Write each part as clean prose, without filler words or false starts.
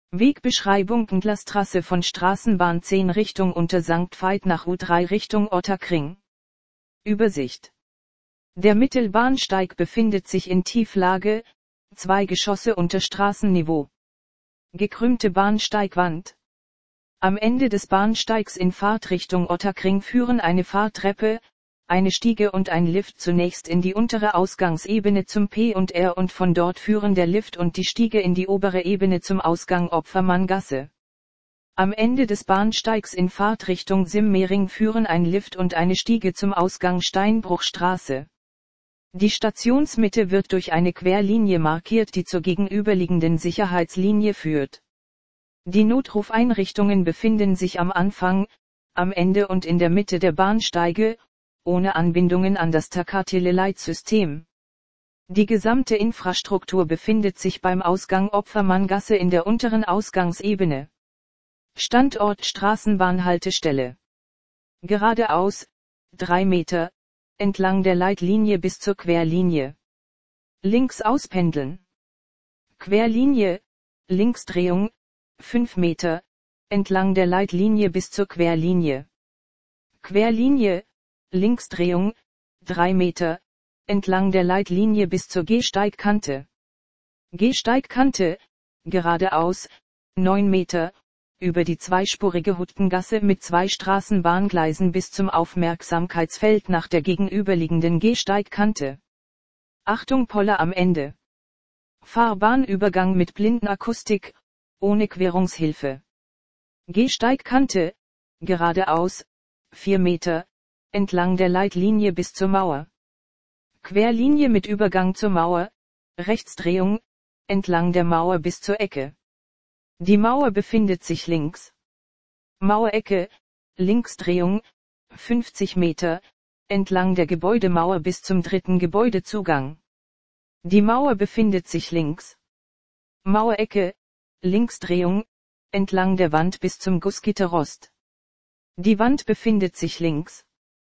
Wegbeschreibung: Entlastrasse von Straßenbahn 10 Richtung Unter St. Veit nach U3 Richtung Ottakring. Übersicht. Der Mittelbahnsteig befindet sich in Tieflage, 2 Geschosse unter Straßenniveau. Gekrümmte Bahnsteigwand. Am Ende des Bahnsteigs in Fahrtrichtung Ottakring führen eine Fahrtreppe, eine Stiege und ein Lift zunächst in die untere Ausgangsebene zum P&R und von dort führen der Lift und die Stiege in die obere Ebene zum Ausgang Opfermanngasse. Am Ende des Bahnsteigs in Fahrtrichtung Simmering führen ein Lift und eine Stiege zum Ausgang Steinbruchstraße. Die Stationsmitte wird durch eine Querlinie markiert, die zur gegenüberliegenden Sicherheitslinie führt. Die Notrufeinrichtungen befinden sich am Anfang, am Ende und in der Mitte der Bahnsteige, ohne Anbindungen an das Tacatele-Leitsystem. Die gesamte Infrastruktur befindet sich beim Ausgang Opfermanngasse in der unteren Ausgangsebene. Standort Straßenbahnhaltestelle. Geradeaus, 3 Meter, entlang der Leitlinie bis zur Querlinie. Links auspendeln. Querlinie, Linksdrehung, 5 Meter, entlang der Leitlinie bis zur Querlinie. Querlinie, Linksdrehung, 3 Meter, entlang der Leitlinie bis zur Gehsteigkante. Gehsteigkante, geradeaus, 9 Meter, über die zweispurige Huttengasse mit 2 Straßenbahngleisen bis zum Aufmerksamkeitsfeld nach der gegenüberliegenden Gehsteigkante. Achtung, Poller am Ende. Fahrbahnübergang mit Blindenakustik, ohne Querungshilfe. Gehsteigkante, geradeaus, 4 Meter, entlang der Leitlinie bis zur Mauer. Querlinie mit Übergang zur Mauer, Rechtsdrehung, entlang der Mauer bis zur Ecke. Die Mauer befindet sich links. Mauerecke, Linksdrehung, 50 Meter, entlang der Gebäudemauer bis zum 3. Gebäudezugang. Die Mauer befindet sich links. Mauerecke, Linksdrehung, entlang der Wand bis zum Gussgitterrost. Die Wand befindet sich links.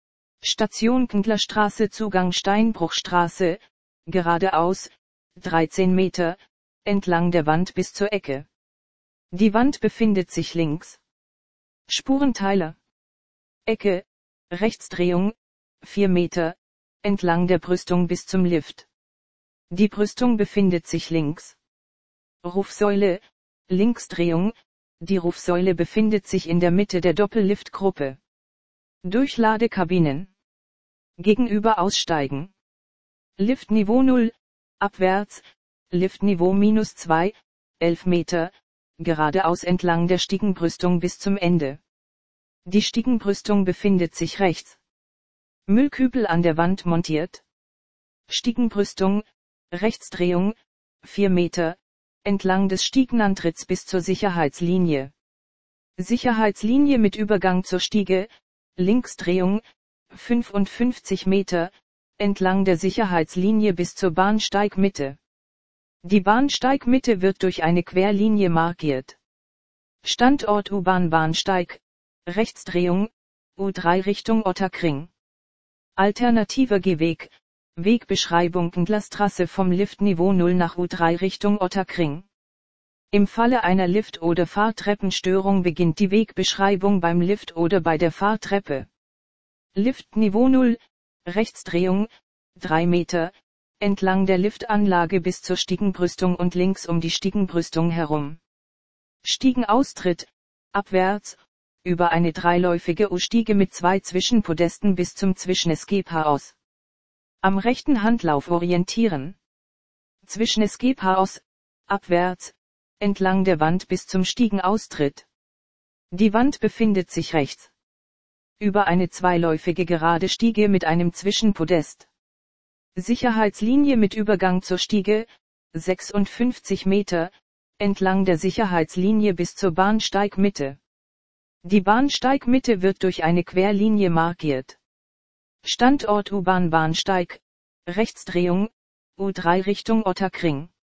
Station Kindlerstraße Zugang Steinbruchstraße, geradeaus, 13 Meter, entlang der Wand bis zur Ecke. Die Wand befindet sich links. Spurenteiler. Ecke, Rechtsdrehung, 4 Meter, entlang der Brüstung bis zum Lift. Die Brüstung befindet sich links. Rufsäule, Linksdrehung, die Rufsäule befindet sich in der Mitte der Doppelliftgruppe. Durchladekabinen. Gegenüber aussteigen. Liftniveau 0, abwärts, Liftniveau -2, 11 Meter, geradeaus entlang der Stiegenbrüstung bis zum Ende. Die Stiegenbrüstung befindet sich rechts. Müllkübel an der Wand montiert. Stiegenbrüstung, Rechtsdrehung, 4 Meter, entlang des Stiegenantritts bis zur Sicherheitslinie. Sicherheitslinie mit Übergang zur Stiege, Linksdrehung, 55 Meter, entlang der Sicherheitslinie bis zur Bahnsteigmitte. Die Bahnsteigmitte wird durch eine Querlinie markiert. Standort U-Bahn-Bahnsteig, Rechtsdrehung, U3 Richtung Ottakring. Alternativer Gehweg, Wegbeschreibung Entlastrasse vom Liftniveau 0 nach U3 Richtung Ottakring. Im Falle einer Lift- oder Fahrtreppenstörung beginnt die Wegbeschreibung beim Lift oder bei der Fahrtreppe. Liftniveau 0, Rechtsdrehung, 3 Meter, entlang der Liftanlage bis zur Stiegenbrüstung und links um die Stiegenbrüstung herum. Stiegenaustritt, abwärts, über eine dreiläufige U-Stiege mit 2 Zwischenpodesten bis zum Zwischenescape-Haus. Am rechten Handlauf orientieren. Zwischenescape-Haus, abwärts, entlang der Wand bis zum Stiegenaustritt. Die Wand befindet sich rechts. Über eine zweiläufige gerade Stiege mit einem Zwischenpodest. Sicherheitslinie mit Übergang zur Stiege, 56 Meter, entlang der Sicherheitslinie bis zur Bahnsteigmitte. Die Bahnsteigmitte wird durch eine Querlinie markiert. Standort U-Bahn-Bahnsteig, Rechtsdrehung, U3 Richtung Ottakring.